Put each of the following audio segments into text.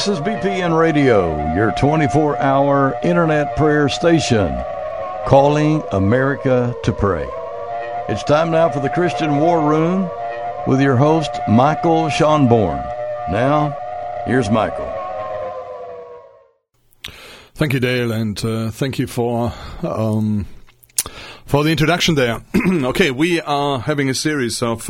This is BPN Radio, your 24-hour internet prayer station, calling America to pray. It's time now for the Christian War Room with your host, Michael Schonborn. Now, here's Michael. Thank you, Dale, and thank you for the introduction there. Okay, we are having a series of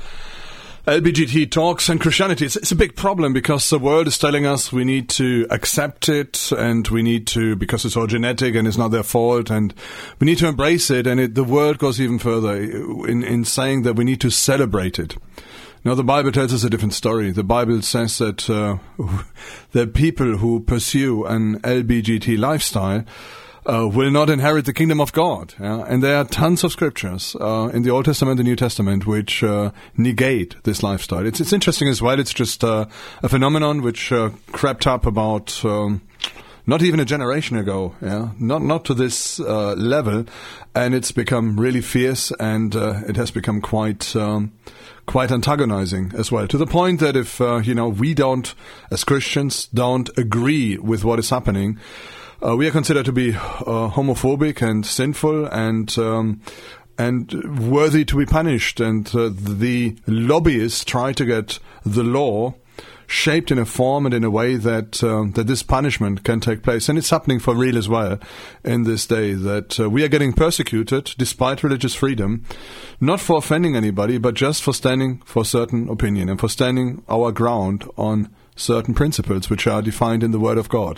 LBGT talks and Christianity. It's a big problem because the world is telling us we need to accept it, and we need to, because it's all genetic and it's not their fault, and we need to embrace it. And the world goes even further in saying that we need to celebrate it. Now, the Bible tells us a different story. The Bible says that the people who pursue an LBGT lifestyle will not inherit the kingdom of God. And there are tons of scriptures in the Old Testament and New Testament which negate this lifestyle. It's interesting as well. It's just a phenomenon which crept up about not even a generation ago. Not to this level, and it's become really fierce, and it has become quite antagonizing as well, to the point that if we don't, as Christians, don't agree with what is happening, we are considered to be homophobic and sinful and worthy to be punished. And the lobbyists try to get the law shaped in a form and in a way that this punishment can take place. And it's happening for real as well in this day, that we are getting persecuted despite religious freedom, not for offending anybody, but just for standing for certain opinion and for standing our ground on certain principles which are defined in the Word of God.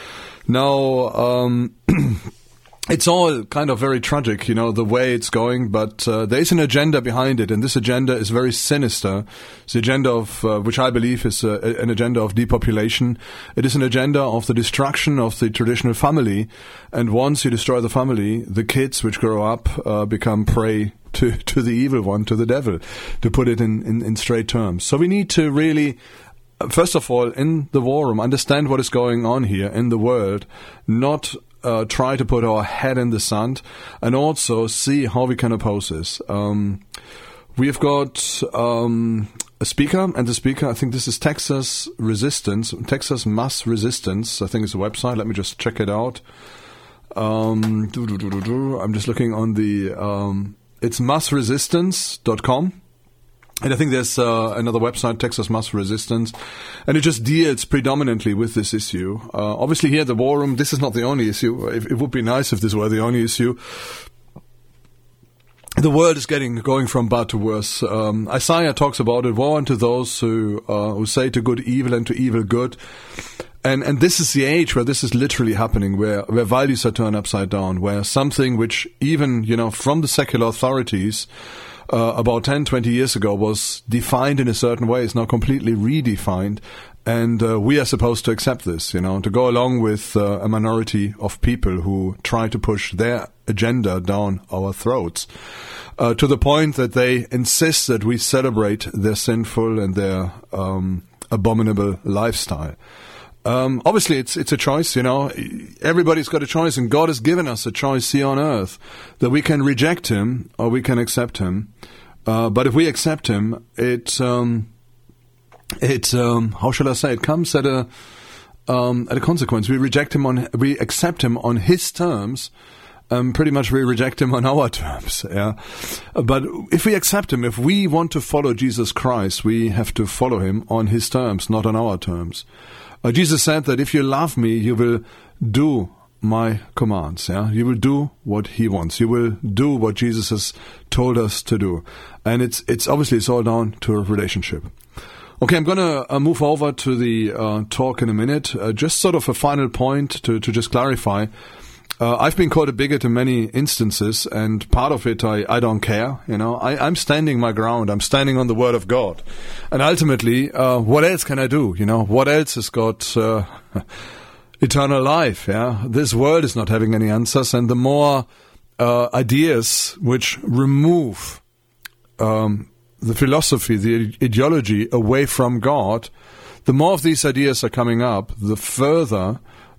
Now, it's all kind of very tragic, the way it's going, but there is an agenda behind it, and this agenda is very sinister. It's the agenda of, which I believe is an agenda of depopulation. It is an agenda of the destruction of the traditional family, and once you destroy the family, the kids which grow up become prey to the evil one, to the devil, to put it in straight terms. So we need to really, first of all, in the war room, understand what is going on here in the world, not try to put our head in the sand, and also see how we can oppose this. We have got a speaker, and the speaker, I think this is Texas Mass Resistance, I think it's a website. Let me just check it out. I'm just looking on the, it's massresistance.com. And I think there's another website, Texas Mass Resistance, and it just deals predominantly with this issue. Obviously here at the War Room, this is not the only issue. It would be nice if this were the only issue. The world is going from bad to worse. Isaiah talks about it, woe unto those who say to good evil and to evil good. And this is the age where this is literally happening, where values are turned upside down, where something which even, from the secular authorities, about 10, 20 years ago was defined in a certain way, is now completely redefined, and we are supposed to accept this, to go along with a minority of people who try to push their agenda down our throats, to the point that they insist that we celebrate their sinful and their abominable lifestyle. Obviously, it's a choice, Everybody's got a choice, and God has given us a choice here on earth, that we can reject Him or we can accept Him. But if we accept Him, it how shall I say? It comes at a consequence. We accept Him on His terms. Pretty much we reject Him on our terms. Yeah. But if we accept Him, if we want to follow Jesus Christ, we have to follow Him on His terms, not on our terms. Jesus said that if you love me, you will do my commands. Yeah, you will do what He wants. You will do what Jesus has told us to do, and it's obviously it's all down to a relationship. Okay, I'm going to move over to the talk in a minute. Just sort of a final point to just clarify. I've been called a bigot in many instances, and part of it I don't care. I'm standing my ground. I'm standing on the Word of God, and ultimately, what else can I do? What else has got eternal life? Yeah, this world is not having any answers, and the more ideas which remove the philosophy, the ideology away from God, the more of these ideas are coming up, the further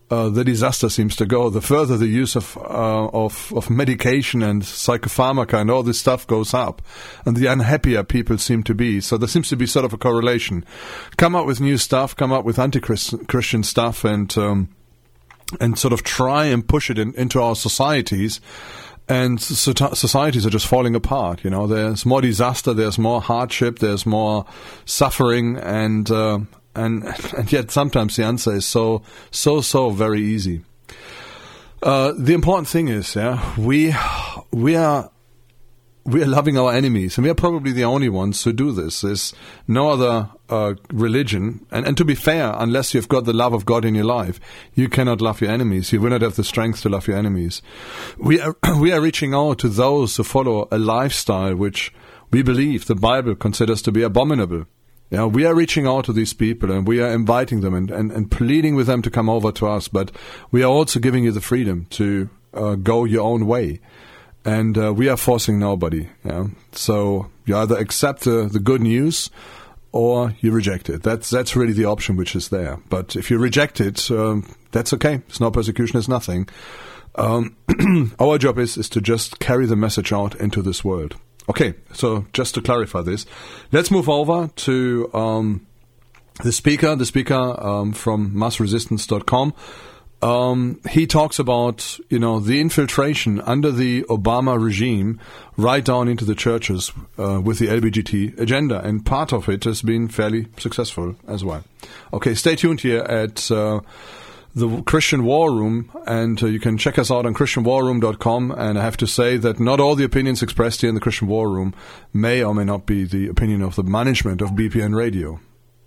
the disaster seems to go, the further the use of medication and psychopharmaca and all this stuff goes up, and the unhappier people seem to be. So there seems to be sort of a correlation. Come up with new stuff, come up with anti-Christian stuff, and sort of try and push it into our societies. And societies are just falling apart. There's more disaster, there's more hardship, there's more suffering, and yet sometimes the answer is so very easy. The important thing is, we are loving our enemies, and we are probably the only ones who do this. There's no other religion, and to be fair, unless you've got the love of God in your life, you cannot love your enemies. You will not have the strength to love your enemies. We are reaching out to those who follow a lifestyle which we believe the Bible considers to be abominable. We are reaching out to these people, and we are inviting them and pleading with them to come over to us, but we are also giving you the freedom to go your own way. And we are forcing nobody. So you either accept the good news or you reject it. That's really the option which is there. But if you reject it, that's okay. It's no persecution, it's nothing. Our job is to just carry the message out into this world. Okay, so just to clarify this, let's move over to the speaker from massresistance.com. He talks about, the infiltration under the Obama regime right down into the churches with the LGBT agenda, and part of it has been fairly successful as well. Okay, stay tuned here at the Christian War Room, and you can check us out on christianwarroom.com, and I have to say that not all the opinions expressed here in the Christian War Room may or may not be the opinion of the management of BPN Radio.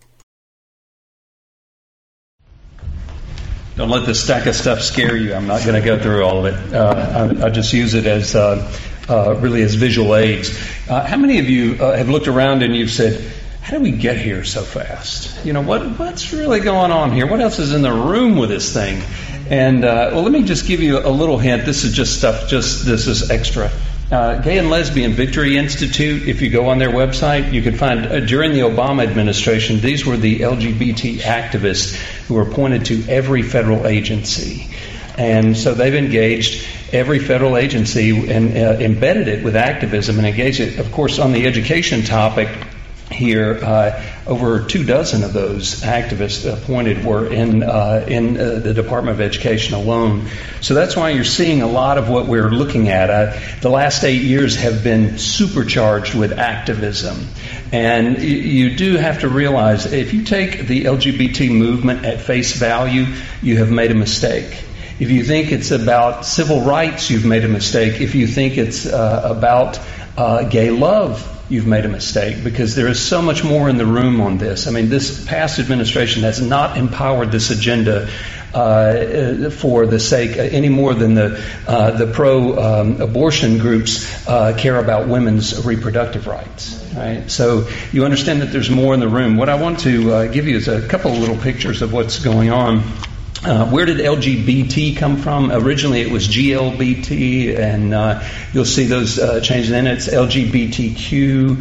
Don't let this stack of stuff scare you. I'm not going to go through all of it. I just use it as really as visual aids. How many of you have looked around and you've said, how did we get here so fast? What's really going on here? What else is in the room with this thing? And let me just give you a little hint. This is just stuff. This is extra. Gay and Lesbian Victory Institute, if you go on their website, you can find during the Obama administration, these were the LGBT activists who were appointed to every federal agency. And so they've engaged every federal agency and embedded it with activism and engaged it, of course, on the education topic. Here, over 24 of those activists appointed were in the Department of Education alone. So that's why you're seeing a lot of what we're looking at. The last 8 years have been supercharged with activism. And you do have to realize, if you take the LGBT movement at face value, you have made a mistake. If you think it's about civil rights, you've made a mistake. If you think it's about gay love, you've made a mistake, because there is so much more in the room on this. I mean, this past administration has not empowered this agenda for the sake any more than the pro-abortion groups care about women's reproductive rights. Right? So you understand that there's more in the room. What I want to give you is a couple of little pictures of what's going on. Where did LGBT come from? Originally it was GLBT, and you'll see those changes. Then it's LGBTQ,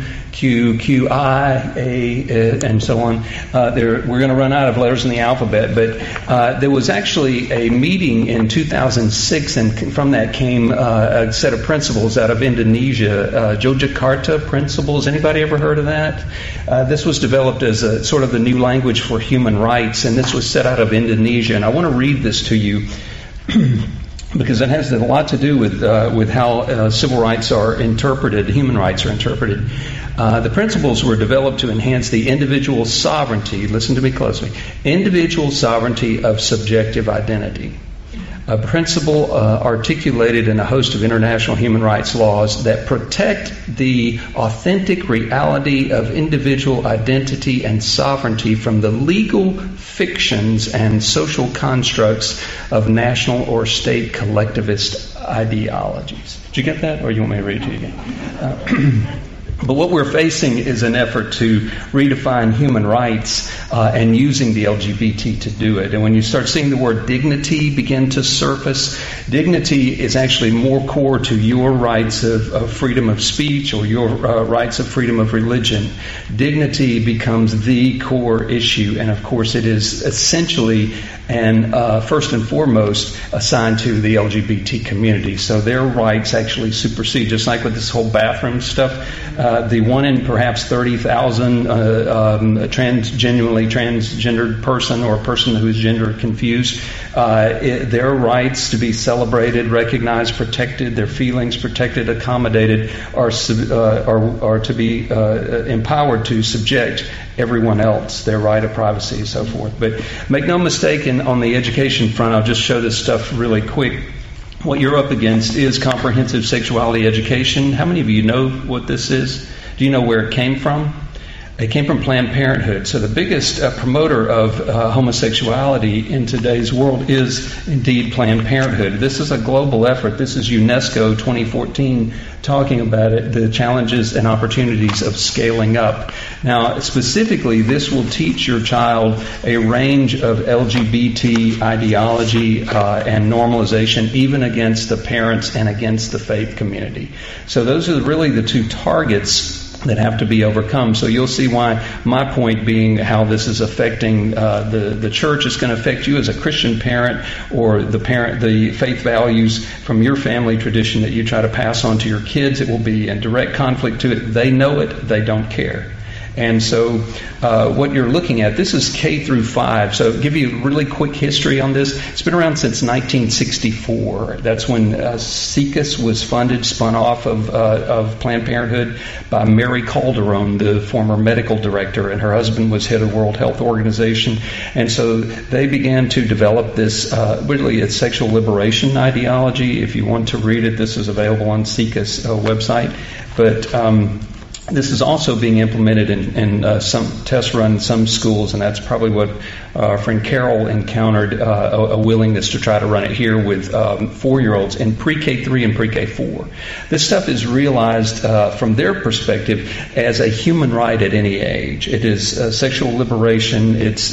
QI, A, and so on. We're going to run out of letters in the alphabet, but there was actually a meeting in 2006, and from that came a set of principles out of Indonesia, Yogyakarta principles. Anybody ever heard of that? This was developed as a sort of the new language for human rights, and this was set out of Indonesia. And I want to read this to you because it has a lot to do with how civil rights are interpreted, human rights are interpreted. The principles were developed to enhance the individual sovereignty, listen to me closely, individual sovereignty of subjective identity. A principle articulated in a host of international human rights laws that protect the authentic reality of individual identity and sovereignty from the legal fictions and social constructs of national or state collectivist ideologies. Did you get that, or you want me to read it to you again? But what we're facing is an effort to redefine human rights and using the LGBT to do it. And when you start seeing the word dignity begin to surface, dignity is actually more core to your rights of freedom of speech or your rights of freedom of religion. Dignity becomes the core issue, and of course it is essentially and first and foremost assigned to the LGBT community. So their rights actually supersede, just like with this whole bathroom stuff, the one in perhaps 30,000 genuinely transgendered person or a person who is gender confused, their rights to be celebrated, recognized, protected, their feelings protected, accommodated, are to be empowered to subject everyone else, their right of privacy and so forth. But make no mistake, on the education front, I'll just show this stuff really quick. What you're up against is comprehensive sexuality education. How many of you know what this is? Do you know where it came from? It came from Planned Parenthood. So the biggest promoter of homosexuality in today's world is indeed Planned Parenthood. This is a global effort. This is UNESCO 2014 talking about it, the challenges and opportunities of scaling up. Now, specifically, this will teach your child a range of LGBT ideology and normalization, even against the parents and against the faith community. So those are really the two targets that have to be overcome. So you'll see why my point being how this is affecting the church is going to affect you as a Christian parent, or the faith values from your family tradition that you try to pass on to your kids. It will be in direct conflict to it. They know it. They don't care. And so what you're looking at, this is K through 5. So I'll give you a really quick history on this. It's been around since 1964. That's when SIECUS was funded, spun off of Planned Parenthood by Mary Calderon, the former medical director, and her husband was head of World Health Organization. And so they began to develop this, really it's sexual liberation ideology. If you want to read it, this is available on SIECUS website. But this is also being implemented in some test run in some schools, and that's probably what our friend Carol encountered, a willingness to try to run it here with 4-year-olds in pre-K3 and pre-K4. This stuff is realized from their perspective as a human right at any age. It is sexual liberation. It's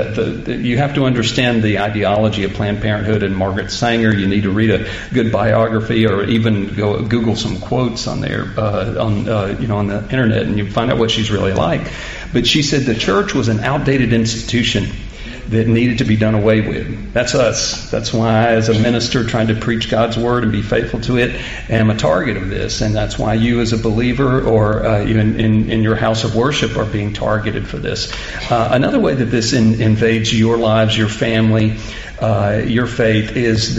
you have to understand the ideology of Planned Parenthood and Margaret Sanger. You need to read a good biography, or even go Google some quotes on there on the internet, and you find out what she's really like. But she said the church was an outdated institution that needed to be done away with. That's us. That's why, as a minister trying to preach God's word and be faithful to it, am a target of this. And that's why you, as a believer, or even in your house of worship, are being targeted for this. Another way that this invades your lives, your family, your faith is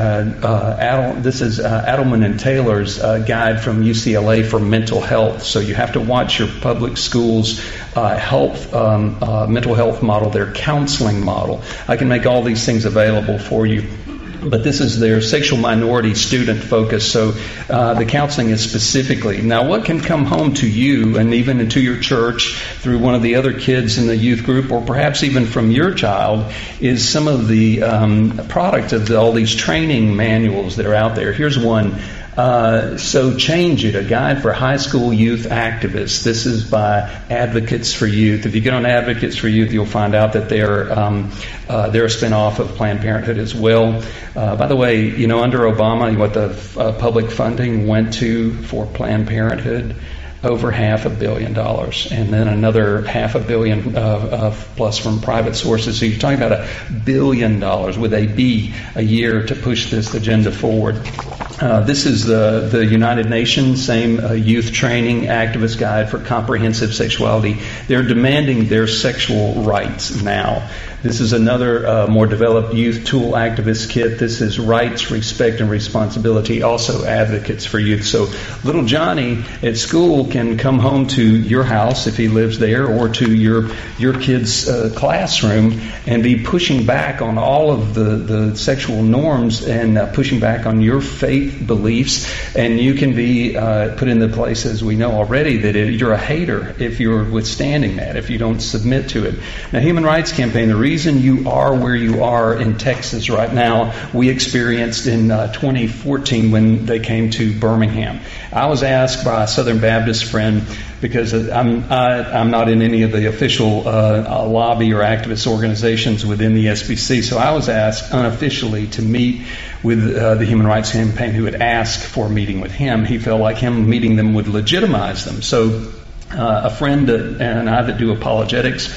this is Adelman and Taylor's guide from UCLA for mental health. So you have to watch your public schools mental health model, their counseling model. I can make all these things available for you. But this is their sexual minority student focus. So the counseling is specifically. Now, what can come home to you and even into your church through one of the other kids in the youth group, or perhaps even from your child, is some of the product of all these training manuals that are out there. Here's one. So Change It, a guide for high school youth activists. This is by Advocates for Youth. If you get on Advocates for Youth, you'll find out that they're a spinoff of Planned Parenthood as well. By the way, under Obama, what the public funding went to for Planned Parenthood? Over $500 million, and then another $500 million plus from private sources. So you're talking about $1 billion with a B a year to push this agenda forward. This is the United Nations, same youth training activist guide for comprehensive sexuality. They're demanding their sexual rights now. This is another more developed youth tool activist kit. This is Rights, Respect, and Responsibility, also Advocates for Youth. So little Johnny at school can come home to your house if he lives there, or to your kid's classroom, and be pushing back on all of the sexual norms and pushing back on your faith beliefs. And you can be put in the place, as we know already, that you're a hater if you're withstanding that, if you don't submit to it. Now, Human Rights Campaign, the reason reason you are where you are in Texas right now, we experienced in 2014 when they came to Birmingham. I was asked by a Southern Baptist friend, because I'm not in any of the official lobby or activist organizations within the SBC, so I was asked unofficially to meet with the Human Rights Campaign, who had asked for a meeting with him. He felt like him meeting them would legitimize them. So a friend and I that do apologetics,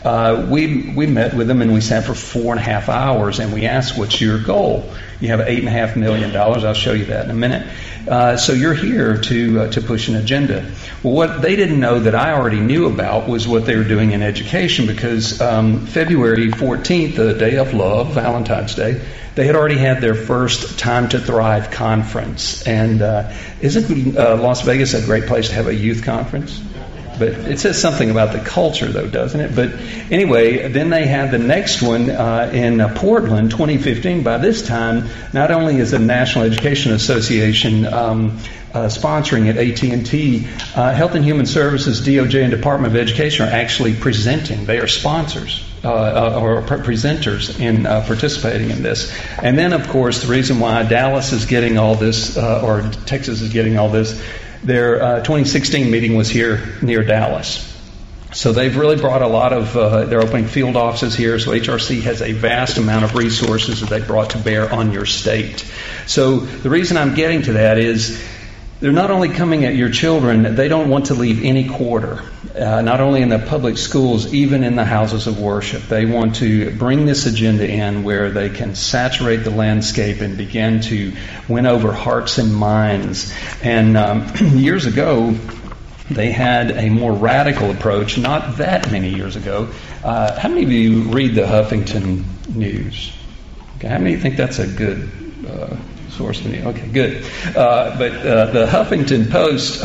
we met with them and we sat for 4.5 hours and we asked, what's your goal? You have $8.5 million. I'll show you that in a minute. So you're here to push an agenda. Well, what they didn't know that I already knew about was what they were doing in education, because February 14th, the Day of Love, Valentine's Day, they had already had their first Time to Thrive conference. And isn't Las Vegas a great place to have a youth conference? But it says something about the culture, though, doesn't it? But anyway, then they had the next one in Portland, 2015. By this time, not only is the National Education Association sponsoring it, AT&T, Health and Human Services, DOJ, and Department of Education are actually presenting. They are sponsors or presenters in participating in this. And then, of course, the reason why Dallas is getting all this, or Texas is getting all this, their 2016 meeting was here near Dallas. So they've really brought a lot of, they're opening field offices here, so HRC has a vast amount of resources that they've brought to bear on your state. So the reason I'm getting to that is they're not only coming at your children, they don't want to leave any quarter, not only in the public schools, even in the houses of worship. They want to bring this agenda in where they can saturate the landscape and begin to win over hearts and minds. And years ago, they had a more radical approach, not that many years ago. How many of you read the Huffington News? Okay, how many think that's a good source of news? Okay, good. But the Huffington Post,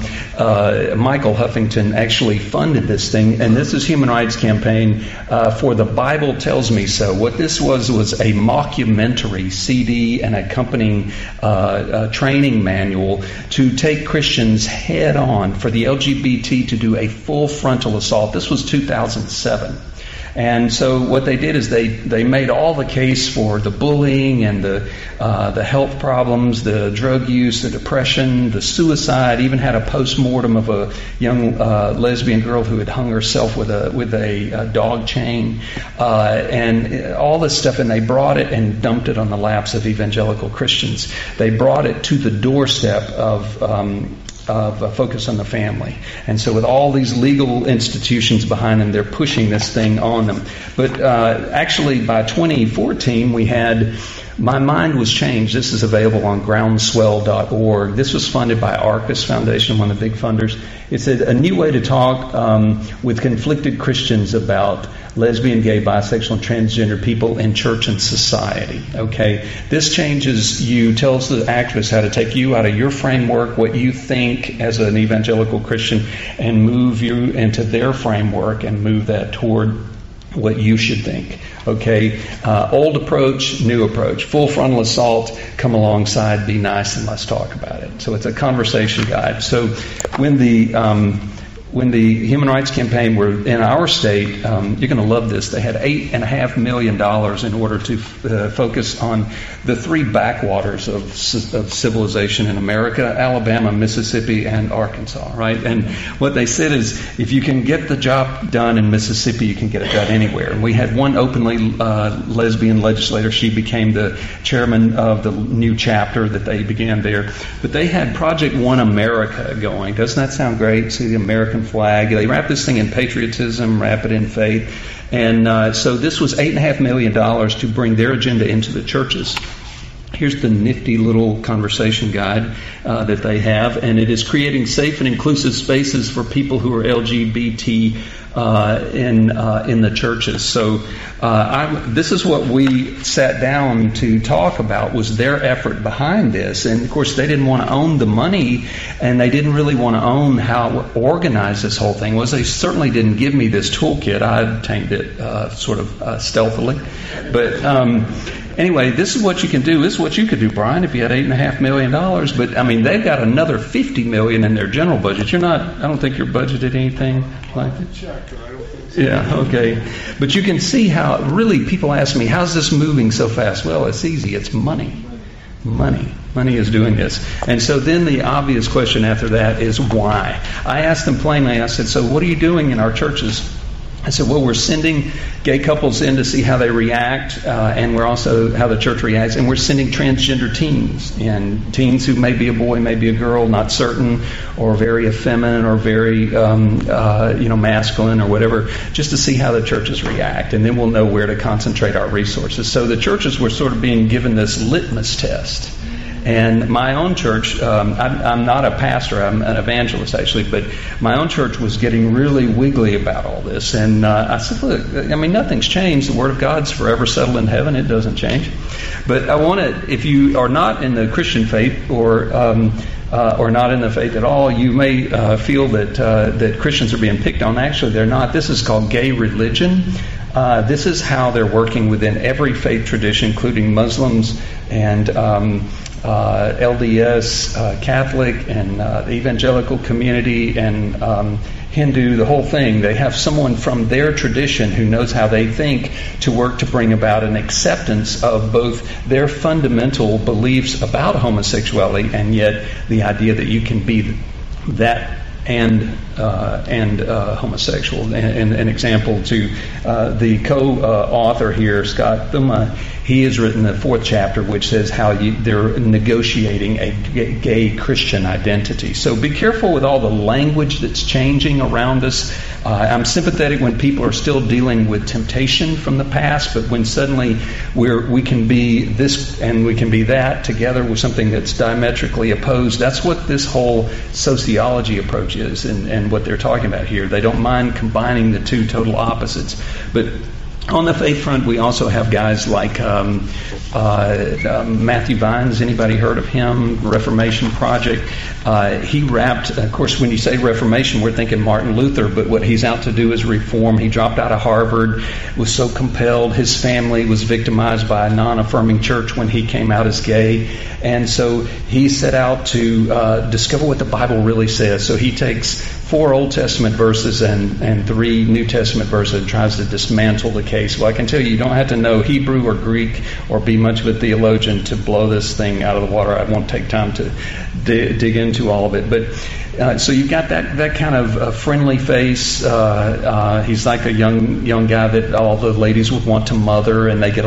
Michael Huffington actually funded this thing, and this is Human Rights Campaign for The Bible Tells Me So. What this was a mockumentary CD and accompanying training manual to take Christians head on for the LGBT to do a full frontal assault. This was 2007. And so what they did is they made all the case for the bullying and the health problems, the drug use, the depression, the suicide. Even had a post-mortem of a young lesbian girl who had hung herself with a dog chain, and all this stuff. And they brought it and dumped it on the laps of evangelical Christians. They brought it to the doorstep of focus on the family. And so with all these legal institutions behind them, they're pushing this thing on them. But actually by 2014, we had My Mind Was Changed. This is available on groundswell.org. This was funded by Arcus Foundation, one of the big funders. It's a new way to talk with conflicted Christians about lesbian, gay, bisexual, and transgender people in church and society. Okay, this changes you, tells the activists how to take you out of your framework, what you think as an evangelical Christian, and move you into their framework and move that toward what you should think. Okay, old approach, new approach, full frontal assault, come alongside, be nice, and let's talk about it. So it's a conversation guide. So when the Human Rights Campaign were in our state, you're going to love this. They had $8.5 million in order to focus on the three backwaters of civilization in America: Alabama, Mississippi, and Arkansas. Right? And what they said is, if you can get the job done in Mississippi, you can get it done anywhere. And we had one openly lesbian legislator. She became the chairman of the new chapter that they began there. But they had Project One America going. Doesn't that sound great? See the American flag. They wrap this thing in patriotism, wrap it in faith. And so this was $8.5 million to bring their agenda into the churches. Here's the nifty little conversation guide that they have, and it is creating safe and inclusive spaces for people who are LGBT in the churches. So this is what we sat down to talk about, was their effort behind this. And of course, they didn't want to own the money, and they didn't really want to own how organized this whole thing was. They certainly didn't give me this toolkit. I obtained it sort of stealthily, but. Anyway, this is what you can do. This is what you could do, Brian, if you had $8.5 million. But I mean, they've got another $50 million in their general budget. I don't think you're budgeted anything like that. Yeah, okay. But you can see how, really, people ask me, how's this moving so fast? Well, it's easy. It's money. Money is doing this. And so then the obvious question after that is why? I asked them plainly, I said, so what are you doing in our churches? I said, well, we're sending gay couples in to see how they react, and we're also how the church reacts, and we're sending transgender teens, and teens who may be a boy, may be a girl, not certain, or very effeminate, or very masculine, or whatever, just to see how the churches react, and then we'll know where to concentrate our resources. So the churches were sort of being given this litmus test. And my own church, I'm not a pastor, I'm an evangelist actually, but my own church was getting really wiggly about all this. And I said, look, I mean, nothing's changed. The Word of God's forever settled in heaven. It doesn't change. But I want to, if you are not in the Christian faith or not in the faith at all, you may feel that Christians are being picked on. Actually, they're not. This is called gay religion. This is how they're working within every faith tradition, including Muslims and LDS, Catholic, and the evangelical community, and Hindu, the whole thing. They have someone from their tradition who knows how they think to work to bring about an acceptance of both their fundamental beliefs about homosexuality and yet the idea that you can be that and homosexual. And an example to the co-author here, Scott Thuma, he has written the 4th chapter, which says how they're negotiating a gay Christian identity. So be careful with all the language that's changing around us. I'm sympathetic when people are still dealing with temptation from the past, but when suddenly we can be this and we can be that together with something that's diametrically opposed, that's what this whole sociology approach is and what they're talking about here. They don't mind combining the two total opposites. But on the faith front, we also have guys like Matthew Vines. Anybody heard of him? Reformation Project. He wrapped, of course, when you say Reformation, we're thinking Martin Luther, but what he's out to do is reform. He dropped out of Harvard, was so compelled. His family was victimized by a non-affirming church when he came out as gay. And so he set out to discover what the Bible really says. So he takes 4 Old Testament verses and 3 New Testament verses and tries to dismantle the case. Well, I can tell you, you don't have to know Hebrew or Greek or be much of a theologian to blow this thing out of the water. I won't take time to dig into all of it. But so you've got that kind of friendly face. He's like a young guy that all the ladies would want to mother, and they get a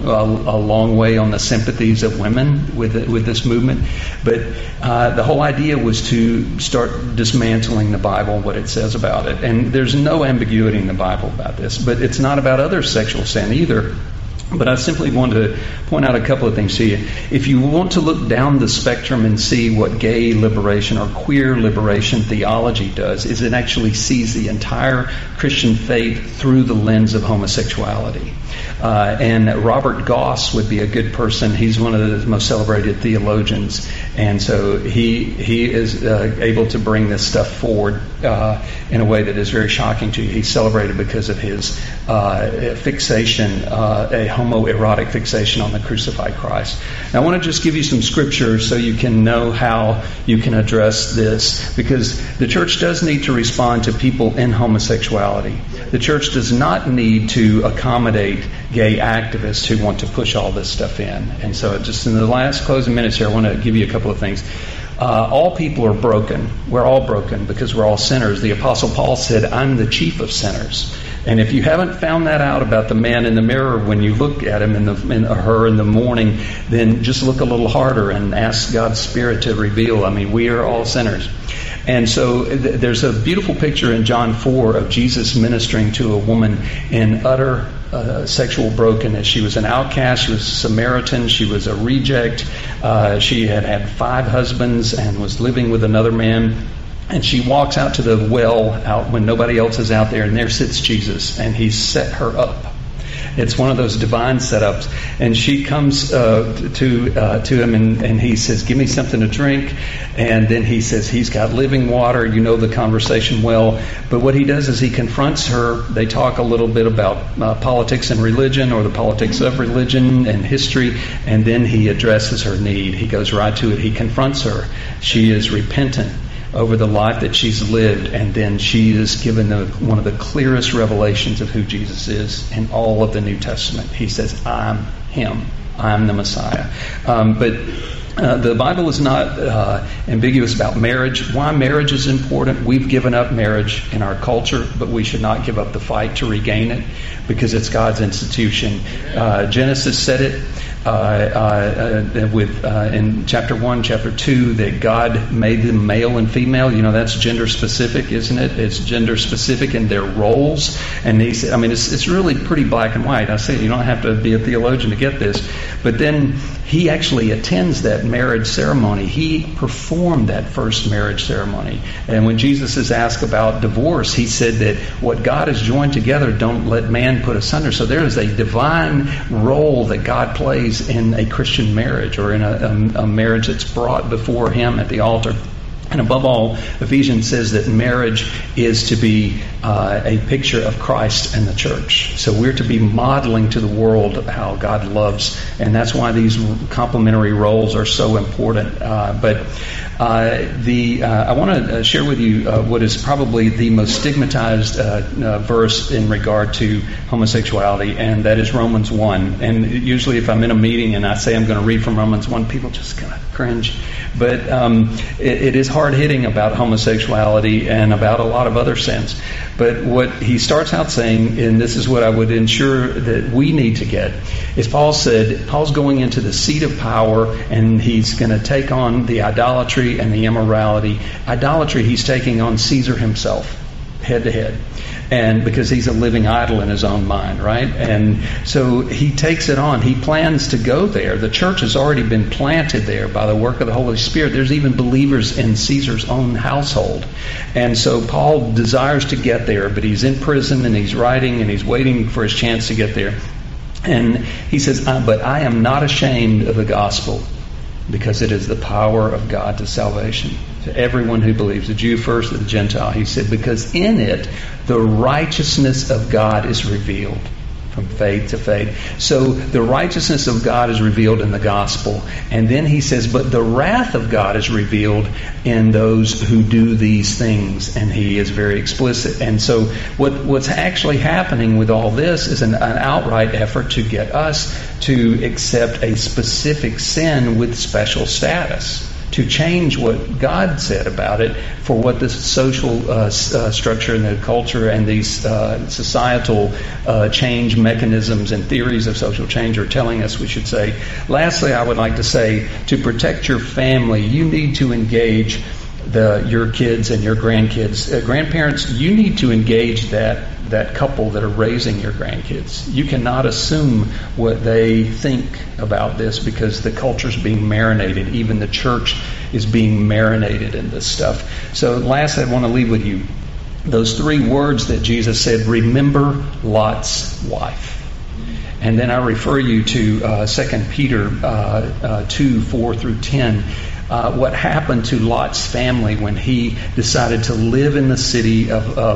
long way on the sympathies of women with this movement. But the whole idea was to start dismantling the Bible, what it says about it. And there's no ambiguity in the Bible about this. But it's not about other sexual sin either. But I simply want to point out a couple of things to you. If you want to look down the spectrum and see what gay liberation or queer liberation theology does, is it actually sees the entire Christian faith through the lens of homosexuality. And Robert Goss would be a good person. He's one of the most celebrated theologians. And so he is able to bring this stuff forward in a way that is very shocking to you. He's celebrated because of his fixation, a homoerotic fixation on the crucified Christ. Now, I want to just give you some scripture so you can know how you can address this, because the church does need to respond to people in homosexuality. The church does not need to accommodate gay activists who want to push all this stuff in. And so just in the last closing minutes here, I want to give you a couple of things. All people are broken. We're all broken because we're all sinners. The Apostle Paul said, I'm the chief of sinners. And if you haven't found that out about the man in the mirror when you look at him or her in the morning, then just look a little harder and ask God's Spirit to reveal. I mean, we are all sinners. And so there's a beautiful picture in John 4 of Jesus ministering to a woman in utter sexual brokenness. She was an outcast. She was a Samaritan. She was a reject. She had 5 husbands and was living with another man. And she walks out to the well out when nobody else is out there, and there sits Jesus, and he's set her up. It's one of those divine setups. And she comes to him, and he says, give me something to drink. And then he says, he's got living water. You know the conversation well. But what he does is he confronts her. They talk a little bit about politics and religion, or the politics of religion and history. And then he addresses her need. He goes right to it. He confronts her. She is repentant. over the life that she's lived, and then she is given one of the clearest revelations of who Jesus is in all of the New Testament. He says, I'm him. I'm the Messiah. The Bible is not ambiguous about marriage. Why marriage is important? We've given up marriage in our culture, but we should not give up the fight to regain it because it's God's institution. Genesis said it in chapter 1, chapter 2, that God made them male and female. You know, that's gender specific, isn't it? It's gender specific in their roles. And he said, I mean, it's really pretty black and white. I say you don't have to be a theologian to get this. But then he actually attends that marriage ceremony. He performed that first marriage ceremony. And when Jesus is asked about divorce, he said that what God has joined together, don't let man put asunder. So there is a divine role that God plays in a Christian marriage, or in a marriage that's brought before him at the altar. And above all, Ephesians says that marriage is to be a picture of Christ and the church. So we're to be modeling to the world how God loves, and that's why these complementary roles are so important. I want to share with you what is probably the most stigmatized verse in regard to homosexuality, and that is Romans 1. And usually if I'm in a meeting and I say I'm going to read from Romans 1, people just kind of cringe. But it is hard-hitting about homosexuality and about a lot of other sins. But what he starts out saying, and this is what I would ensure that we need to get, is Paul's going into the seat of power, and he's going to take on the idolatry and the immorality. Idolatry, he's taking on Caesar himself, head to head. And because he's a living idol in his own mind, right? And so he takes it on. He plans to go there. The church has already been planted there by the work of the Holy Spirit. There's even believers in Caesar's own household. And so Paul desires to get there, but he's in prison and he's writing and he's waiting for his chance to get there. And he says, but I am not ashamed of the gospel, because it is the power of God to salvation to everyone who believes, the Jew first and the Gentile. He said, because in it the righteousness of God is revealed from faith to faith. So the righteousness of God is revealed in the gospel. And then he says, but the wrath of God is revealed in those who do these things. And he is very explicit. And so what's actually happening with all this is an outright effort to get us to accept a specific sin with special status, to change what God said about it for what the social structure and the culture and these societal change mechanisms and theories of social change are telling us we should say. Lastly, I would like to say, to protect your family, you need to engage your kids and your grandkids. Grandparents, you need to engage that couple that are raising your grandkids. You cannot assume what they think about this, because the culture's being marinated. Even the church is being marinated in this stuff. So last, I want to leave with you those three words that Jesus said, remember Lot's wife. And then I refer you to 2 Peter 2, 4 through 10. What happened to Lot's family when he decided to live in the city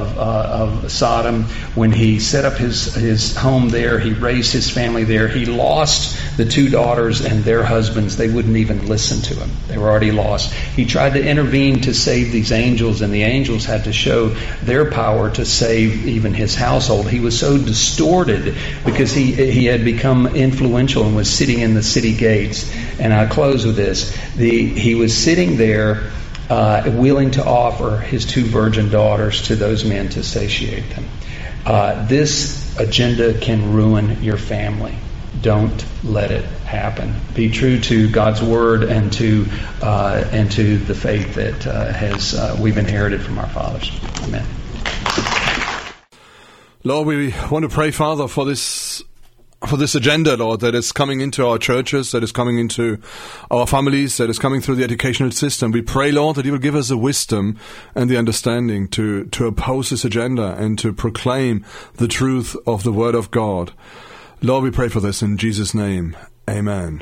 of Sodom, when he set up his home there, he raised his family there. He lost the two daughters and their husbands. They wouldn't even listen to him. They were already lost. He tried to intervene to save these angels, and the angels had to show their power to save even his household. He was so distorted because he had become influential and was sitting in the city gates. And I close with this. He was sitting there willing to offer his two virgin daughters to those men to satiate them. This agenda can ruin your family. Don't let it happen. Be true to God's word and to the faith that we've inherited from our fathers. Amen. Lord, we want to pray, Father, for this agenda, Lord, that is coming into our churches, that is coming into our families, that is coming through the educational system. We pray, Lord, that you will give us the wisdom and the understanding to oppose this agenda and to proclaim the truth of the Word of God. Lord, we pray for this in Jesus' name. Amen.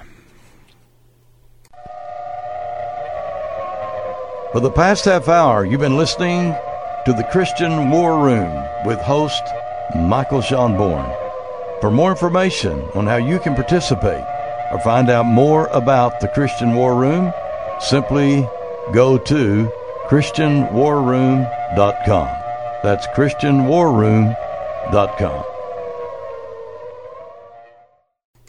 For the past half hour, you've been listening to the Christian War Room with host Michael Schonborn. For more information on how you can participate or find out more about the Christian War Room, simply go to ChristianWarRoom.com. That's ChristianWarRoom.com.